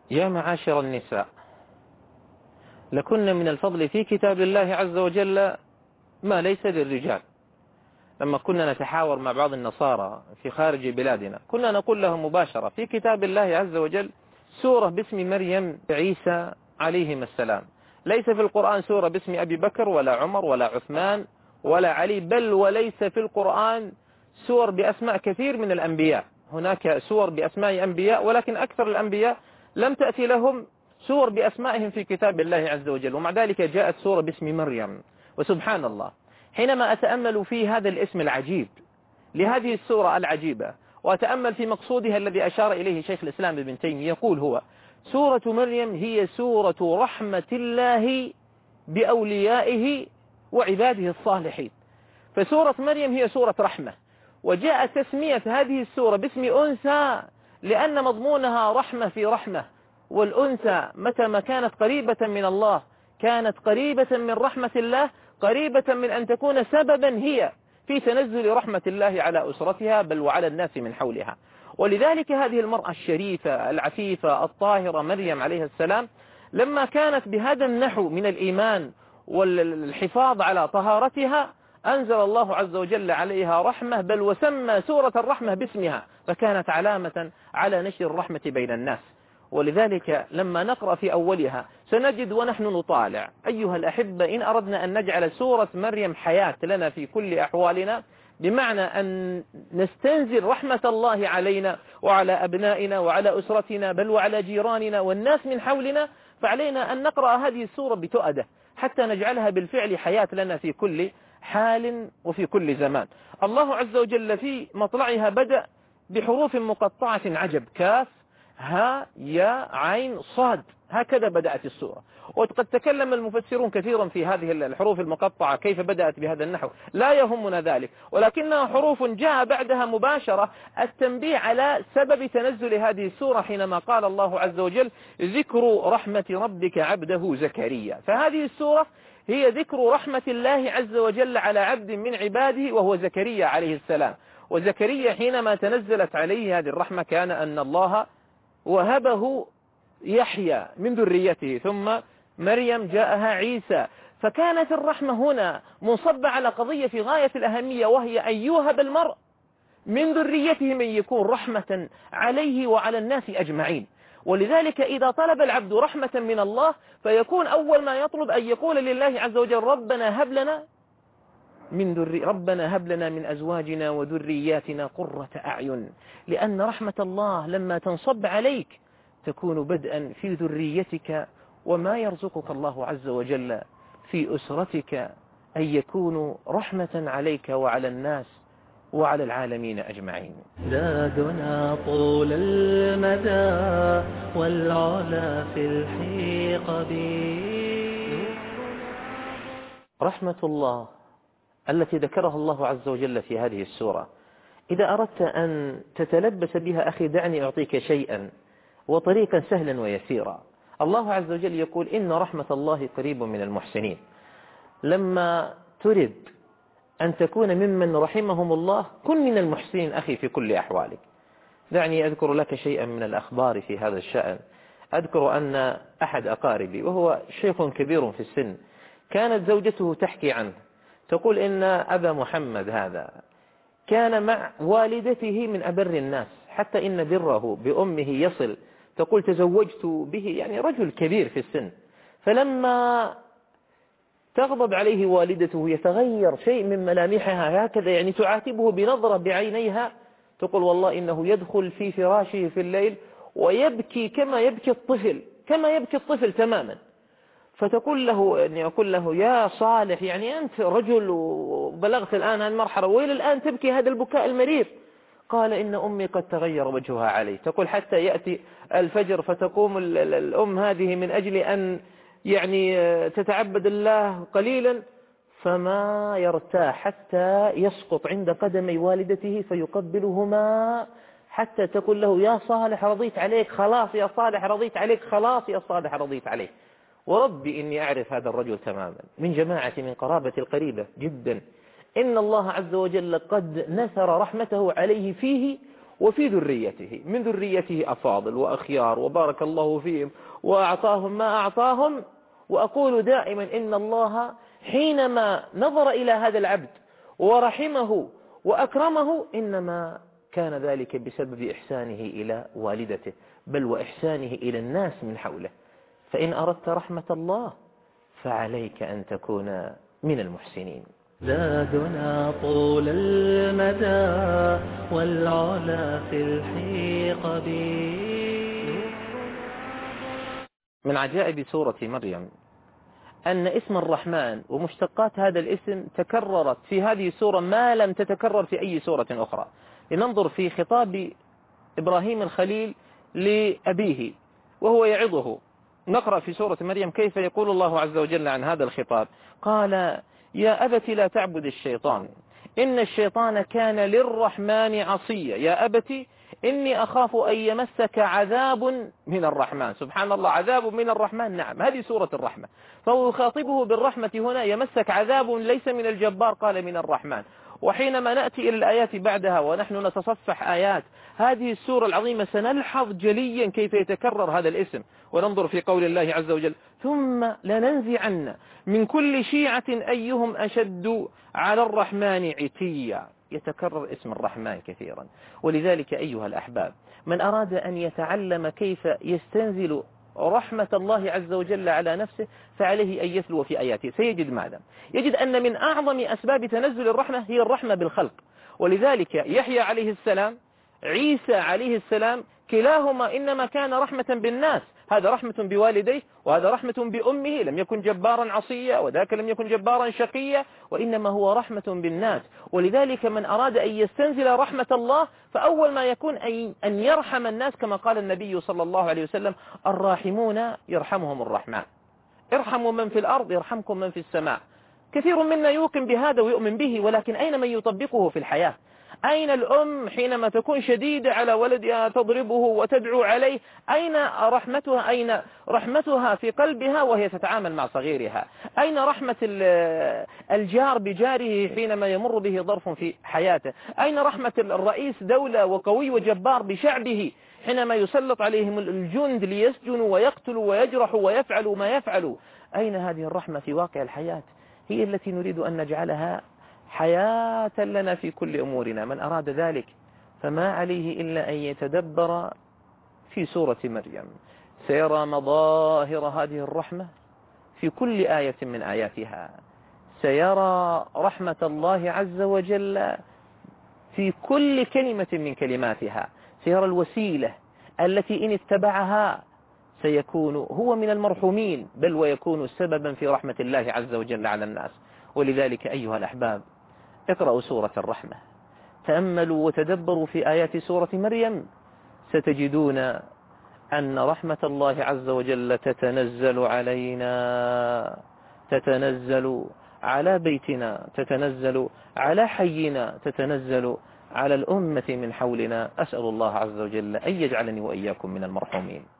يا معاشر النساء، لكن من الفضل في كتاب الله عز وجل ما ليس للرجال. لما كنا نتحاور مع بعض النصارى في خارج بلادنا كنا نقول لهم مباشرة في كتاب الله عز وجل سورة باسم مريم عيسى عليهما السلام، ليس في القرآن سورة باسم أبي بكر ولا عمر ولا عثمان ولا علي، بل وليس في القرآن سور بأسماء كثير من الأنبياء. هناك سور بأسماء أنبياء، ولكن أكثر الأنبياء لم تأتي لهم سور بأسمائهم في كتاب الله عز وجل، ومع ذلك جاءت سورة باسم مريم. وسبحان الله، حينما أتأمل في هذا الاسم العجيب لهذه السورة العجيبة، وأتأمل في مقصودها الذي أشار إليه شيخ الإسلام ابن تيمية، يقول هو سورة مريم هي سورة رحمة الله بأوليائه وعباده الصالحين. فسورة مريم هي سورة رحمة، وجاء تسمية هذه السورة باسم أنثى لأن مضمونها رحمة في رحمة، والأنثى متى ما كانت قريبة من الله كانت قريبة من رحمة الله، قريبة من أن تكون سببا هي في تنزل رحمة الله على أسرتها بل وعلى الناس من حولها. ولذلك هذه المرأة الشريفة العفيفة الطاهرة مريم عليه السلام لما كانت بهذا النحو من الإيمان والحفاظ على طهارتها أنزل الله عز وجل عليها رحمة، بل وسمى سورة الرحمة باسمها، فكانت علامة على نشر الرحمة بين الناس. ولذلك لما نقرأ في أولها سنجد ونحن نطالع أيها الأحبة إن أردنا أن نجعل سورة مريم حياة لنا في كل أحوالنا، بمعنى أن نستنزل رحمة الله علينا وعلى أبنائنا وعلى أسرتنا بل وعلى جيراننا والناس من حولنا، فعلينا أن نقرأ هذه السورة بتؤدة حتى نجعلها بالفعل حياة لنا في كل حال وفي كل زمان. الله عز وجل في مطلعها بدأ بحروف مقطعة عجب، كاف ها يا عين صاد، هكذا بدأت السورة. وقد تكلم المفسرون كثيرا في هذه الحروف المقطعة كيف بدأت بهذا النحو، لا يهمنا ذلك، ولكنها حروف جاء بعدها مباشرة التنبيه على سبب تنزل هذه السورة، حينما قال الله عز وجل ذكر رحمة ربك عبده زكريا. فهذه السورة هي ذكر رحمة الله عز وجل على عبد من عباده وهو زكريا عليه السلام. وزكريا حينما تنزلت عليه هذه الرحمة كان أن الله وهبه يحيى من ذريته، ثم مريم جاءها عيسى، فكانت الرحمة هنا منصبة على قضية في غاية الأهمية، وهي أن يوهب المرء من ذريته من يكون رحمة عليه وعلى الناس أجمعين. ولذلك إذا طلب العبد رحمة من الله فيكون أول ما يطلب أن يقول لله عز وجل ربنا هب لنا من أزواجنا وذرياتنا قرة أعين، لأن رحمة الله لما تنصب عليك تكون بدءا في ذريتك، وما يرزقك الله عز وجل في أسرتك أن يكونوا رحمة عليك وعلى الناس وعلى العالمين أجمعين. زادنا طول المدى والعلا في الحقب. رحمة الله التي ذكرها الله عز وجل في هذه السورة، إذا أردت أن تتلبس بها أخي دعني أعطيك شيئا وطريقا سهلا ويسيرا. الله عز وجل يقول إن رحمة الله قريب من المحسنين. لما تريد أن تكون ممن رحمهم الله كن من المحسنين أخي في كل أحوالك. دعني أذكر لك شيئا من الأخبار في هذا الشأن. أذكر أن أحد أقاربي وهو شيخ كبير في السن كانت زوجته تحكي عنه، تقول إن أبا محمد هذا كان مع والدته من أبر الناس، حتى إن بره بأمه يصل. تقول تزوجت به يعني رجل كبير في السن، فلما تغضب عليه والدته يتغير شيء من ملامحها هكذا، يعني تعاتبه بنظرة بعينيها. تقول والله إنه يدخل في فراشه في الليل ويبكي كما يبكي الطفل تماما. فتقول له أني أقول له يا صالح، يعني أنت رجل وبلغت الآن هالمرحلة وإلى الآن تبكي هذا البكاء المرير؟ قال إن أمي قد تغير وجهها علي. تقول حتى يأتي الفجر فتقوم الأم هذه من أجل أن يعني تتعبد الله قليلا، فما يرتاح حتى يسقط عند قدمي والدته فيقبلهما، حتى تقول له يا صالح رضيت عليك خلاص، يا صالح رضيت عليك خلاص، يا صالح رضيت عليك. وربي إني أعرف هذا الرجل تماما من جماعة من قرابة القريبة جدا. إن الله عز وجل قد نثر رحمته عليه فيه وفي ذريته، من ذريته أفاضل وأخيار وبارك الله فيهم وأعطاهم ما أعطاهم. وأقول دائما إن الله حينما نظر إلى هذا العبد ورحمه وأكرمه إنما كان ذلك بسبب إحسانه إلى والدته، بل وإحسانه إلى الناس من حوله. فإن أردت رحمة الله فعليك أن تكون من المحسنين. زادنا طول المدى والعلا في الحقب. من عجائب سورة مريم أن اسم الرحمن ومشتقات هذا الاسم تكررت في هذه السورة ما لم تتكرر في أي سورة أخرى. لننظر في خطاب إبراهيم الخليل لأبيه وهو يعظه. نقرأ في سورة مريم كيف يقول الله عز وجل عن هذا الخطاب. قال: يا أبت لا تعبد الشيطان إن الشيطان كان للرحمن عصيا. يا أبت إني أخاف أن يمسك عذاب من الرحمن. سبحان الله، عذاب من الرحمن. نعم، هذه سورة الرحمة، فهو يخاطبه بالرحمة هنا. يمسك عذاب ليس من الجبار، قال من الرحمن. وحينما نأتي إلى الآيات بعدها ونحن نتصفح آيات هذه السورة العظيمة سنلحظ جليا كيف يتكرر هذا الاسم. وننظر في قول الله عز وجل: ثم لننزعن من كل شيعة أيهم أشد على الرحمن عتيا. يتكرر اسم الرحمن كثيرا. ولذلك أيها الأحباب، من أراد أن يتعلم كيف يستنزل رحمة الله عز وجل على نفسه فعليه أن يتلو في آياته. سيجد ماذا؟ يجد أن من أعظم أسباب تنزل الرحمة هي الرحمة بالخلق. ولذلك يحيى عليه السلام، عيسى عليه السلام، كلاهما إنما كان رحمة بالناس. هذا رحمة بوالديه وهذا رحمة بأمه، لم يكن جبارا عصيا وذاك لم يكن جبارا شقيا، وإنما هو رحمة بالناس. ولذلك من أراد أن يستنزل رحمة الله فأول ما يكون أن يرحم الناس، كما قال النبي صلى الله عليه وسلم: الراحمون يرحمهم الرحمن، ارحموا من في الأرض يرحمكم من في السماء. كثير منا يوقن بهذا ويؤمن به، ولكن أين من يطبقه في الحياة؟ أين الأم حينما تكون شديدة على ولدها تضربه وتدعو عليه؟ أين رحمتها في قلبها وهي تتعامل مع صغيرها؟ أين رحمة الجار بجاره حينما يمر به ظرف في حياته؟ أين رحمة الرئيس دولة وقوي وجبار بشعبه حينما يسلط عليهم الجند ليسجنوا ويقتلوا ويجرحوا ويفعلوا ما يفعلوا؟ أين هذه الرحمة في واقع الحياة؟ هي التي نريد أن نجعلها حياة لنا في كل أمورنا. من أراد ذلك فما عليه إلا أن يتدبر في سورة مريم، سيرى مظاهر هذه الرحمة في كل آية من آياتها. سيرى رحمة الله عز وجل في كل كلمة من كلماتها. سيرى الوسيلة التي إن اتبعها سيكون هو من المرحومين، بل ويكون سببا في رحمة الله عز وجل على الناس. ولذلك أيها الأحباب، اقرأوا سورة الرحمة، تأملوا وتدبروا في آيات سورة مريم، ستجدون أن رحمة الله عز وجل تتنزل علينا، تتنزل على بيتنا، تتنزل على حينا، تتنزل على الأمة من حولنا. أسأل الله عز وجل أن يجعلني وإياكم من المرحومين.